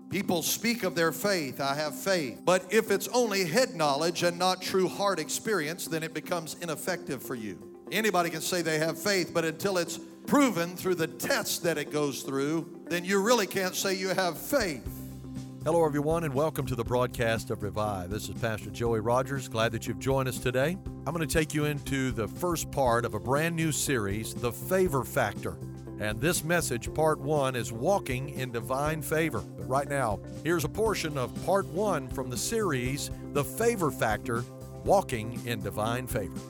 People speak of their faith, I have faith. But if it's only head knowledge and not true heart experience, then it becomes ineffective for you. Anybody can say they have faith, but until it's proven through the test that it goes through, then you really can't say you have faith. Hello, everyone, and welcome to the broadcast of Revive. This is Pastor Joey Rogers. Glad that you've joined us today. I'm going to take you into the first part of a brand new series, The Favor Factor. And this message, part one, is walking in divine favor. But right now, here's a portion of part one from the series, The Favor Factor, Walking in Divine Favor.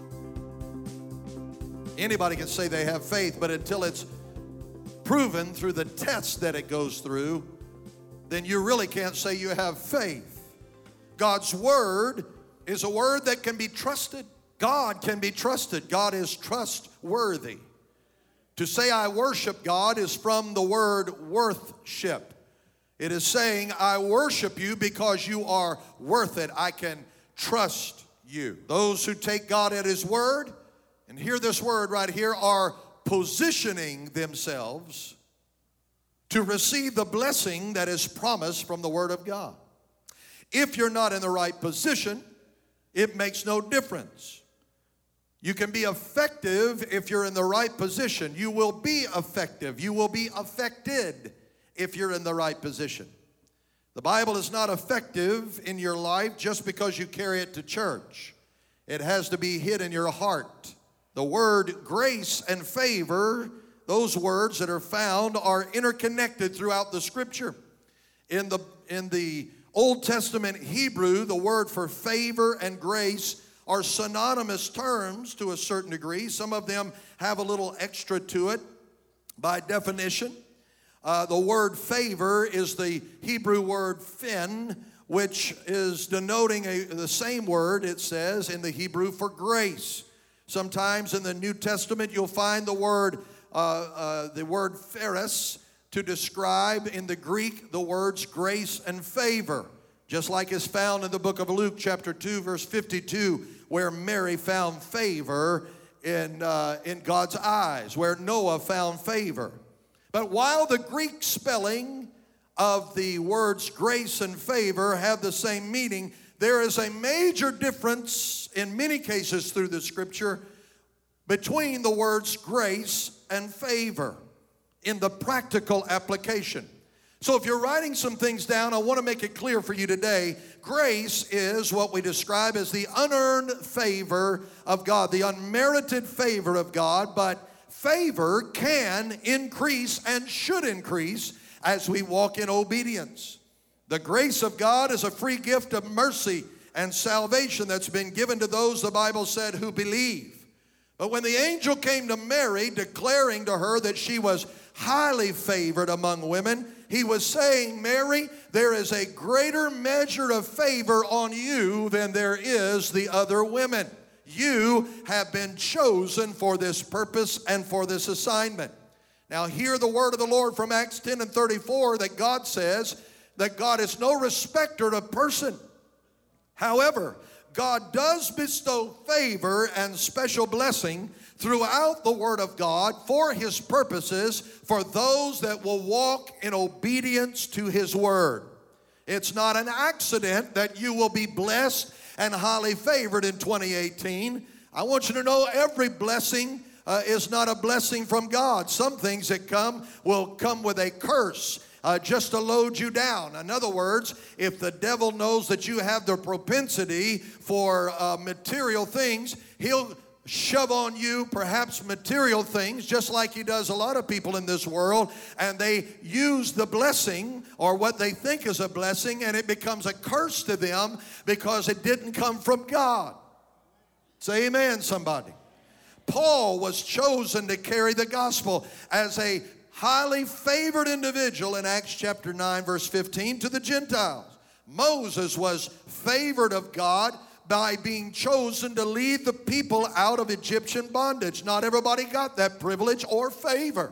Anybody can say they have faith, but until it's proven through the test that it goes through, then you really can't say you have faith. God's word is a word that can be trusted. God can be trusted. God is trustworthy. To say I worship God is from the word worthship. It is saying I worship you because you are worth it. I can trust you. Those who take God at His word, and hear this word right here, are positioning themselves to receive the blessing that is promised from the Word of God. If you're not in the right position, it makes no difference. You can be effective if you're in the right position. You will be effective. You will be affected if you're in the right position. The Bible is not effective in your life just because you carry it to church. It has to be hid in your heart. The word grace and favor, those words that are found, are interconnected throughout the Scripture. In the Old Testament Hebrew, the word for favor and grace are synonymous terms to a certain degree. Some of them have a little extra to it by definition. The word favor is the Hebrew word fin, which is denoting the same word, it says, in the Hebrew for grace. Sometimes in the New Testament, you'll find the word charis to describe in the Greek the words grace and favor, just like is found in the book of Luke chapter 2 verse 52, where Mary found favor in God's eyes, where Noah found favor. But while the Greek spelling of the words grace and favor have the same meaning, there is a major difference in many cases through the Scripture between the words grace and favor in the practical application. So if you're writing some things down, I want to make it clear for you today. Grace is what we describe as the unearned favor of God, the unmerited favor of God, but favor can increase and should increase as we walk in obedience. The grace of God is a free gift of mercy and salvation that's been given to those, the Bible said, who believe. But when the angel came to Mary, declaring to her that she was highly favored among women, he was saying, Mary, there is a greater measure of favor on you than there is the other women. You have been chosen for this purpose and for this assignment. Now hear the word of the Lord from Acts 10 and 34 that God says that God is no respecter of person. However, God does bestow favor and special blessing throughout the Word of God for His purposes for those that will walk in obedience to His Word. It's not an accident that you will be blessed and highly favored in 2018. I want you to know every blessing is not a blessing from God. Some things that will come with a curse. Just to load you down. In other words, if the devil knows that you have the propensity for material things, he'll shove on you perhaps material things, just like he does a lot of people in this world, and they use the blessing or what they think is a blessing, and it becomes a curse to them because it didn't come from God. Say amen, somebody. Paul was chosen to carry the gospel as a highly favored individual in Acts chapter 9 verse 15 to the Gentiles. Moses was favored of God by being chosen to lead the people out of Egyptian bondage. Not everybody got that privilege or favor.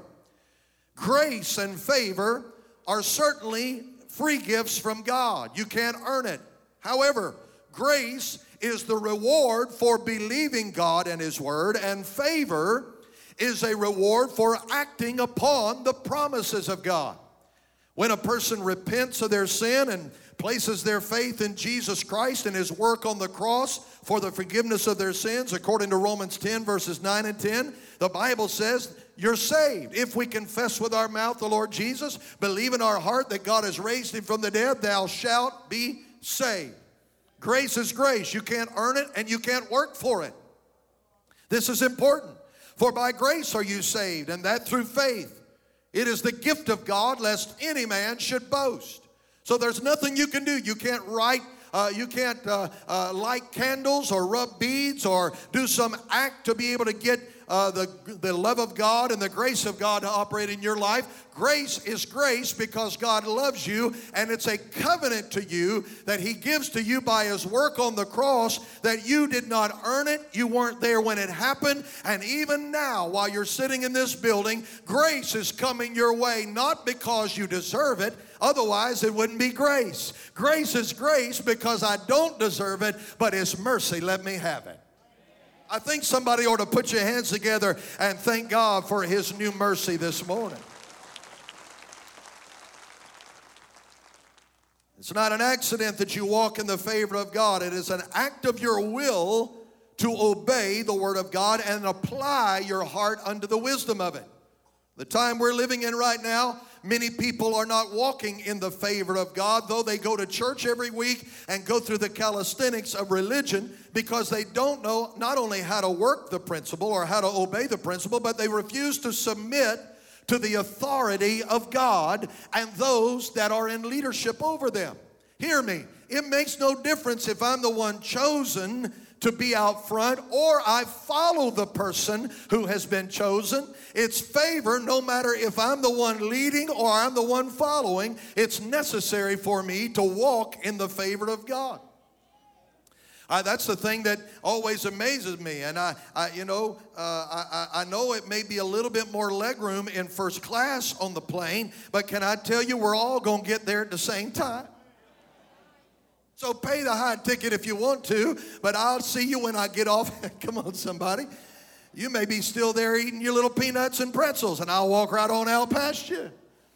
Grace and favor are certainly free gifts from God. You can't earn it. However, grace is the reward for believing God and His Word, and favor is a reward for acting upon the promises of God. When a person repents of their sin and places their faith in Jesus Christ and His work on the cross for the forgiveness of their sins, according to Romans 10, verses 9 and 10, the Bible says you're saved. If we confess with our mouth the Lord Jesus, believe in our heart that God has raised Him from the dead, thou shalt be saved. Grace is grace. You can't earn it and you can't work for it. This is important. For by grace are you saved, and that through faith. It is the gift of God, lest any man should boast. So there's nothing you can do. You can't write, light candles or rub beads or do some act to be able to get the love of God and the grace of God to operate in your life. Grace is grace because God loves you, and it's a covenant to you that He gives to you by His work on the cross, that you did not earn it. You weren't there when it happened. And even now, while you're sitting in this building, grace is coming your way, not because you deserve it. Otherwise, it wouldn't be grace. Grace is grace because I don't deserve it, but it's mercy. Let me have it. I think somebody ought to put your hands together and thank God for His new mercy this morning. It's not an accident that you walk in the favor of God. It is an act of your will to obey the Word of God and apply your heart unto the wisdom of it. The time we're living in right now, many people are not walking in the favor of God, though they go to church every week and go through the calisthenics of religion, because they don't know not only how to work the principle or how to obey the principle, but they refuse to submit to the authority of God and those that are in leadership over them. Hear me. It makes no difference if I'm the one chosen to be out front or I follow the person who has been chosen. It's favor no matter if I'm the one leading or I'm the one following. It's necessary for me to walk in the favor of God. That's the thing that always amazes me. And I know it may be a little bit more legroom in first class on the plane, but can I tell you, we're all going to get there at the same time. So pay the high ticket if you want to, but I'll see you when I get off. Come on, somebody. You may be still there eating your little peanuts and pretzels, and I'll walk right on out past you.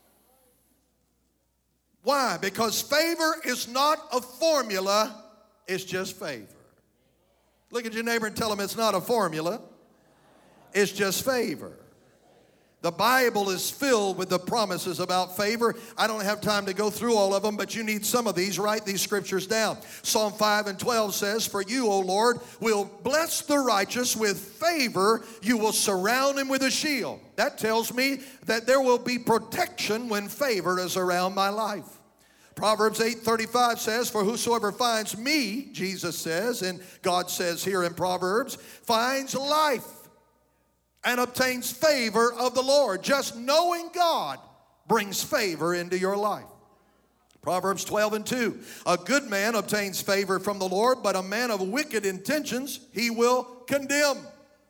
Why? Because favor is not a formula. It's just favor. Look at your neighbor and tell him it's not a formula. It's just favor. The Bible is filled with the promises about favor. I don't have time to go through all of them, but you need some of these. Write these scriptures down. Psalm 5:12 says, "For you, O Lord, will bless the righteous with favor. You will surround him with a shield." That tells me that there will be protection when favor is around my life. Proverbs 8:35 says, "For whosoever finds me," Jesus says, and God says here in Proverbs, "finds life and obtains favor of the Lord." Just knowing God brings favor into your life. Proverbs 12:2, "A good man obtains favor from the Lord, but a man of wicked intentions He will condemn."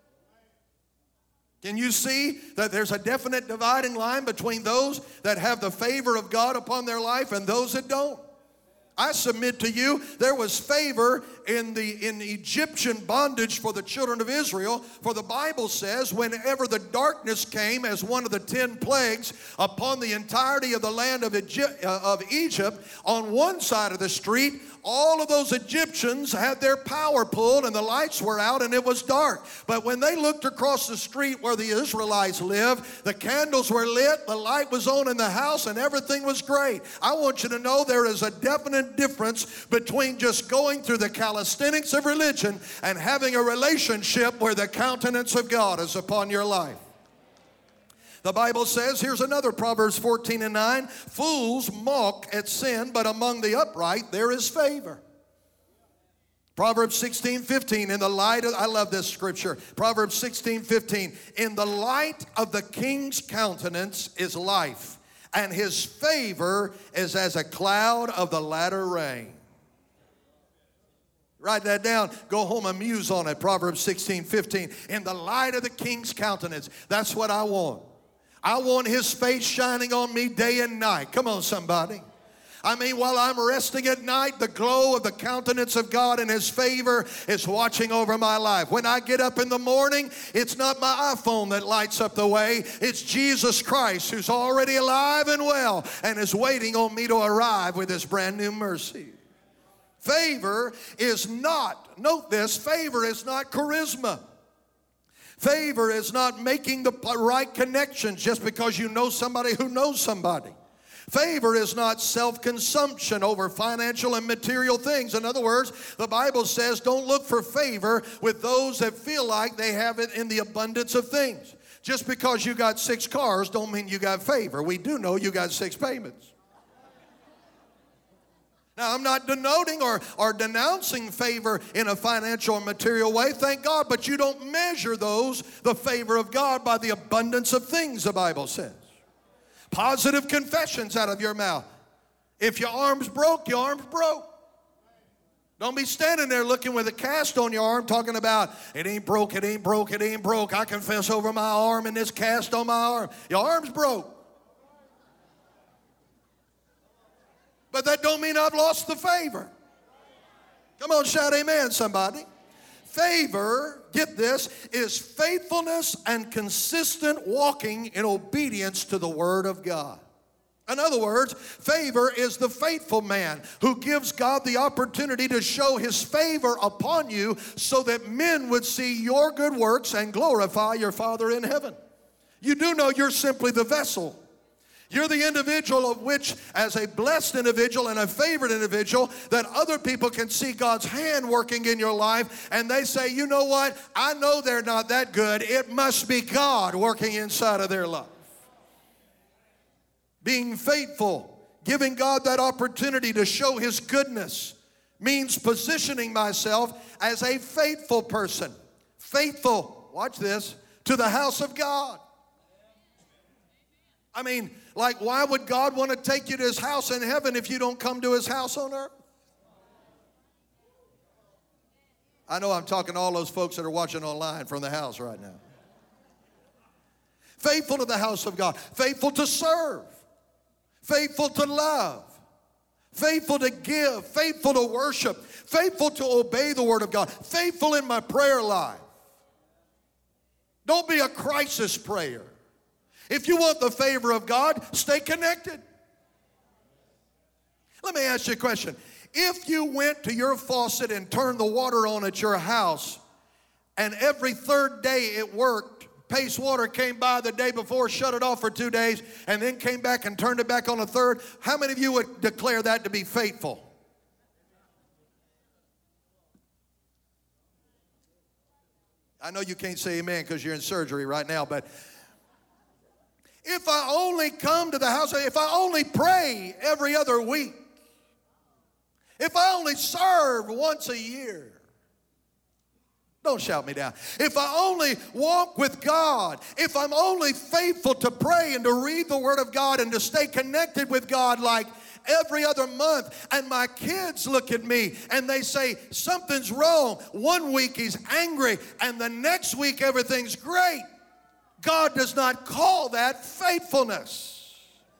Can you see that there's a definite dividing line between those that have the favor of God upon their life and those that don't? I submit to you, there was favor in Egyptian bondage for the children of Israel. For the Bible says, whenever the darkness came as one of the 10 plagues upon the entirety of the land of Egypt, on one side of the street, all of those Egyptians had their power pulled and the lights were out and it was dark. But when they looked across the street where the Israelites lived, the candles were lit, the light was on in the house, and everything was great. I want you to know there is a definite difference between just going through the calisthenics of religion and having a relationship where the countenance of God is upon your life. The Bible says, here's another Proverbs 14:9, "Fools mock at sin, but among the upright there is favor." Proverbs 16:15, "In the light of," I love this scripture, Proverbs 16:15, "In the light of the king's countenance is life, and his favor is as a cloud of the latter rain." Write that down. Go home and muse on it. Proverbs 16:15. In the light of the king's countenance. That's what I want. I want his face shining on me day and night. Come on, somebody. I mean, while I'm resting at night, the glow of the countenance of God and His favor is watching over my life. When I get up in the morning, it's not my iPhone that lights up the way. It's Jesus Christ who's already alive and well and is waiting on me to arrive with His brand new mercy. Favor is not, note this, favor is not charisma. Favor is not making the right connections just because you know somebody who knows somebody. Favor is not self-consumption over financial and material things. In other words, the Bible says don't look for favor with those that feel like they have it in the abundance of things. Just because you got 6 cars don't mean you got favor. We do know you got 6 payments. Now, I'm not denoting or denouncing favor in a financial or material way, thank God, but you don't measure the favor of God by the abundance of things, the Bible says. Positive confessions out of your mouth. If your arm's broke, your arm's broke. Don't be standing there looking with a cast on your arm talking about, it ain't broke, it ain't broke, it ain't broke. I confess over my arm and this cast on my arm. Your arm's broke. But that don't mean I've lost the favor. Come on, shout amen, somebody. Favor, get this, is faithfulness and consistent walking in obedience to the Word of God. In other words, favor is the faithful man who gives God the opportunity to show His favor upon you so that men would see your good works and glorify your Father in heaven. You do know you're simply the vessel. You're the individual of which, as a blessed individual and a favored individual, that other people can see God's hand working in your life, and they say, you know what? I know they're not that good. It must be God working inside of their life. Being faithful, giving God that opportunity to show His goodness, means positioning myself as a faithful person. Faithful, watch this, to the house of God. I mean, like, why would God want to take you to His house in heaven if you don't come to His house on earth? I know I'm talking to all those folks that are watching online from the house right now. Faithful to the house of God. Faithful to serve. Faithful to love. Faithful to give. Faithful to worship. Faithful to obey the Word of God. Faithful in my prayer life. Don't be a crisis prayer. If you want the favor of God, stay connected. Let me ask you a question. If you went to your faucet and turned the water on at your house, and every third day it worked, Pace Water came by the day before, shut it off for 2 days, and then came back and turned it back on a third, how many of you would declare that to be faithful? I know you can't say amen because you're in surgery right now, but if I only come to the house, if I only pray every other week, if I only serve once a year, don't shout me down. If I only walk with God, if I'm only faithful to pray and to read the Word of God and to stay connected with God like every other month, and my kids look at me and they say, something's wrong. 1 week he's angry and the next week everything's great. God does not call that faithfulness.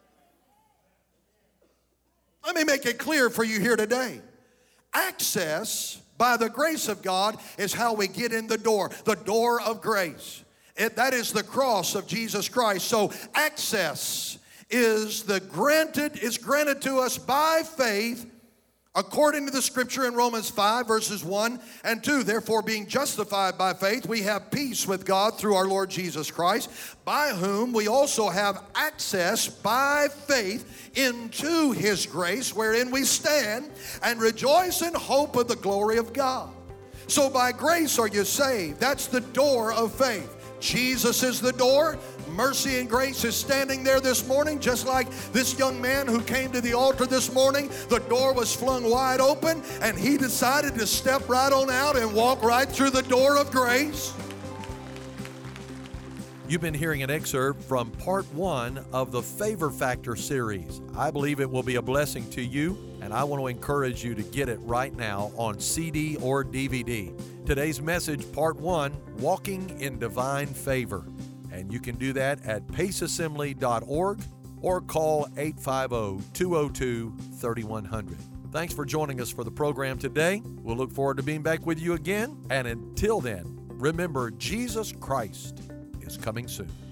Let me make it clear for you here today. Access by the grace of God is how we get in the door of grace. That is the cross of Jesus Christ. So access is granted to us by faith according to the scripture in Romans 5 verses 1 and 2. Therefore, being justified by faith, we have peace with God through our Lord Jesus Christ, by whom we also have access by faith into His grace, wherein we stand and rejoice in hope of the glory of God. So by grace are you saved. That's the door of faith. Jesus is the door. Mercy and grace is standing there this morning, just like this young man who came to the altar this morning. The door was flung wide open, and he decided to step right on out and walk right through the door of grace. You've been hearing an excerpt from part 1 of the Favor Factor series. I believe it will be a blessing to you, and I want to encourage you to get it right now on CD or DVD. Today's message, part 1, Walking in Divine Favor. And you can do that at paceassembly.org or call 850-202-3100. Thanks for joining us for the program today. We'll look forward to being back with you again. And until then, remember, Jesus Christ is coming soon.